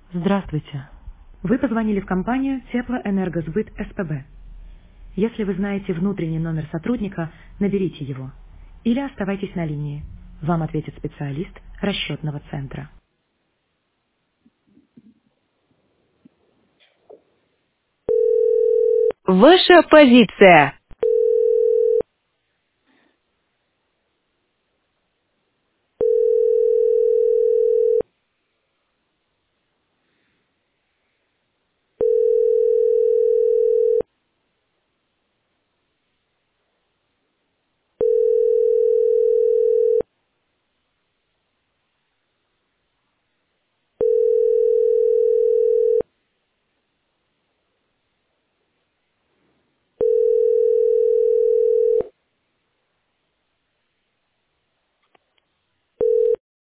Здравствуйте. Вы позвонили в компанию Теплоэнергосбыт СПБ. Если вы знаете внутренний номер сотрудника, наберите его. Или оставайтесь на линии. Вам ответит специалист расчетного центра. Ваша позиция.